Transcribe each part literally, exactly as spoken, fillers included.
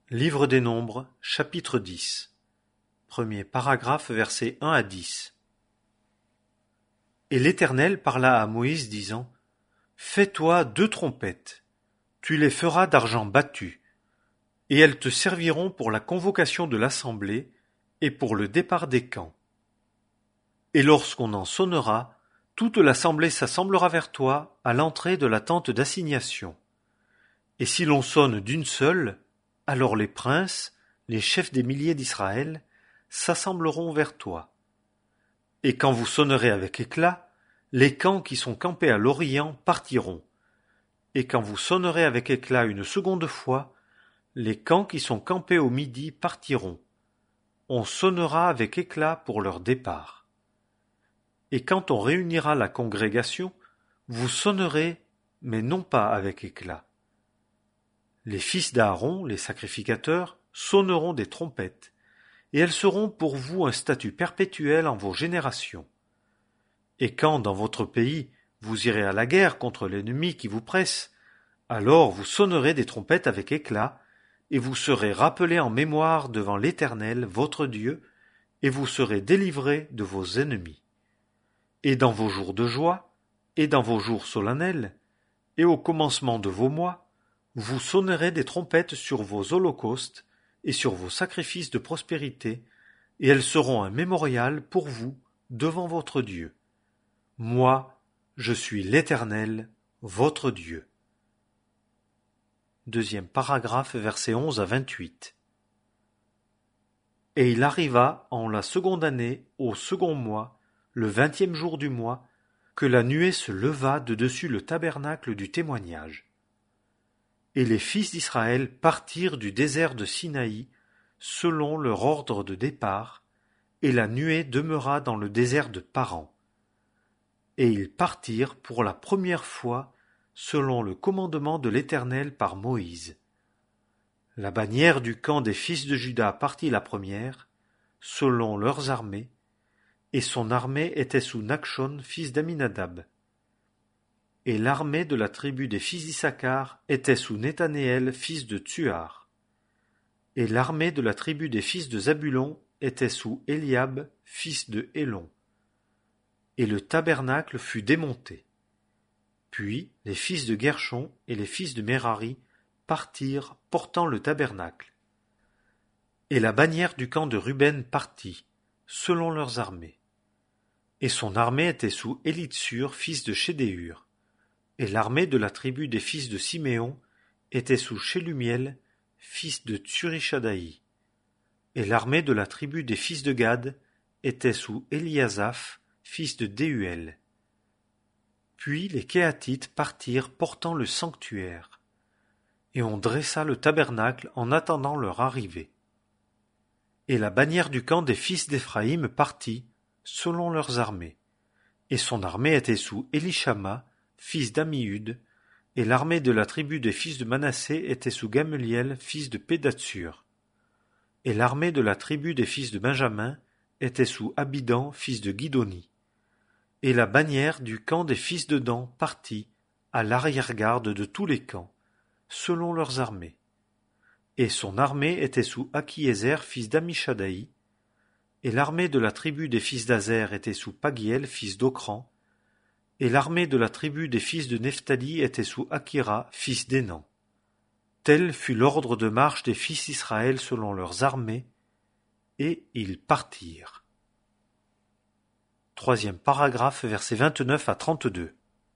Livre des Nombres, chapitre dix. Premier paragraphe, versets un à dix. Et l'Éternel parla à Moïse, disant: Fais-toi deux trompettes, tu les feras d'argent battu, et elles te serviront pour la convocation de l'assemblée et pour le départ des camps. Et lorsqu'on en sonnera, toute l'assemblée s'assemblera vers toi à l'entrée de la tente d'assignation. Et si l'on sonne d'une seule, alors les princes, les chefs des milliers d'Israël, s'assembleront vers toi. Et quand vous sonnerez avec éclat, les camps qui sont campés à l'Orient partiront. Et quand vous sonnerez avec éclat une seconde fois, les camps qui sont campés au midi partiront. On sonnera avec éclat pour leur départ. Et quand on réunira la congrégation, vous sonnerez, mais non pas avec éclat. Les fils d'Aaron, les sacrificateurs, sonneront des trompettes, et elles seront pour vous un statut perpétuel en vos générations. Et quand dans votre pays vous irez à la guerre contre l'ennemi qui vous presse, alors vous sonnerez des trompettes avec éclat, et vous serez rappelés en mémoire devant l'Éternel, votre Dieu, et vous serez délivrés de vos ennemis. Et dans vos jours de joie, et dans vos jours solennels, et au commencement de vos mois, vous sonnerez des trompettes sur vos holocaustes et sur vos sacrifices de prospérité, et elles seront un mémorial pour vous devant votre Dieu. Moi, je suis l'Éternel, votre Dieu. Deuxième paragraphe, versets onze à vingt-huit. Et il arriva en la seconde année, au second mois, le vingtième jour du mois, que la nuée se leva de dessus le tabernacle du témoignage. Et les fils d'Israël partirent du désert de Sinaï, selon leur ordre de départ, et la nuée demeura dans le désert de Paran. Et ils partirent pour la première fois, selon le commandement de l'Éternel par Moïse. La bannière du camp des fils de Juda partit la première, selon leurs armées, et son armée était sous Nachshon, fils d'Aminadab. Et l'armée de la tribu des fils d'Issachar était sous Nethanéel, fils de Tsuar. Et l'armée de la tribu des fils de Zabulon était sous Eliab, fils de Hélon. Et le tabernacle fut démonté. Puis les fils de Guershon et les fils de Merari partirent portant le tabernacle. Et la bannière du camp de Ruben partit, selon leurs armées. Et son armée était sous Élitsur, fils de Chédéur. Et l'armée de la tribu des fils de Siméon était sous Shelumiel, fils de Tsurishadaï. Et l'armée de la tribu des fils de Gad était sous Eliasaph, fils de Déuel. Puis les Kéatites partirent portant le sanctuaire, et on dressa le tabernacle en attendant leur arrivée. Et la bannière du camp des fils d'Éphraïm partit, selon leurs armées, et son armée était sous Élishama, fils d'Ammiud, et l'armée de la tribu des fils de Manassé était sous Gameliel, fils de Pédatsur. Et l'armée de la tribu des fils de Benjamin était sous Abidan, fils de Guidoni. Et la bannière du camp des fils de Dan partit, à l'arrière-garde de tous les camps, selon leurs armées. Et son armée était sous Akiézer, fils d'Amishadaï, et l'armée de la tribu des fils d'Azer était sous Pagiel, fils d'Okran, et l'armée de la tribu des fils de Nephtali était sous Akira, fils d'Énan. Tel fut l'ordre de marche des fils d'Israël selon leurs armées, et ils partirent. Troisième paragraphe, versets vingt-neuf à trente-deux.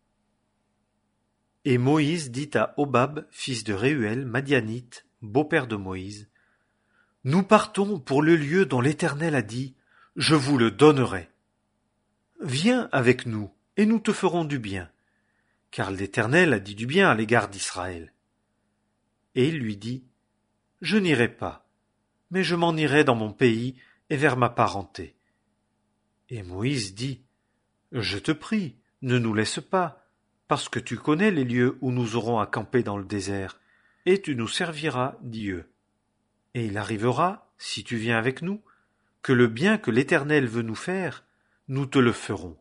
Et Moïse dit à Hobab, fils de Réuel, Madianite, beau-père de Moïse: Nous partons pour le lieu dont l'Éternel a dit: Je vous le donnerai. Viens avec nous, et nous te ferons du bien, car l'Éternel a dit du bien à l'égard d'Israël. Et il lui dit: Je n'irai pas, mais je m'en irai dans mon pays et vers ma parenté. Et Moïse dit: Je te prie, ne nous laisse pas, parce que tu connais les lieux où nous aurons à camper dans le désert, et tu nous serviras Dieu. Et il arrivera, si tu viens avec nous, que le bien que l'Éternel veut nous faire, nous te le ferons.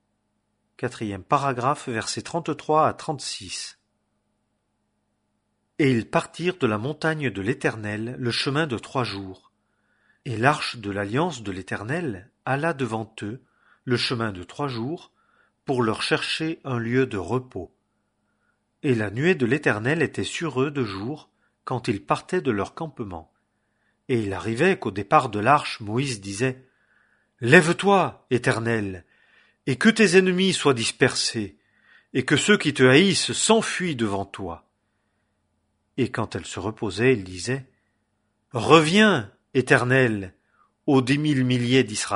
Quatrième paragraphe, versets trente-trois à trente-six. Et ils partirent de la montagne de l'Éternel le chemin de trois jours. Et l'arche de l'alliance de l'Éternel alla devant eux le chemin de trois jours, pour leur chercher un lieu de repos. Et la nuée de l'Éternel était sur eux de jour, quand ils partaient de leur campement. Et il arrivait qu'au départ de l'arche, Moïse disait « Lève-toi, Éternel, et que tes ennemis soient dispersés, et que ceux qui te haïssent s'enfuient devant toi. » Et quand elle se reposait, il disait « Reviens, Éternel, ô des mille milliers d'Israël. »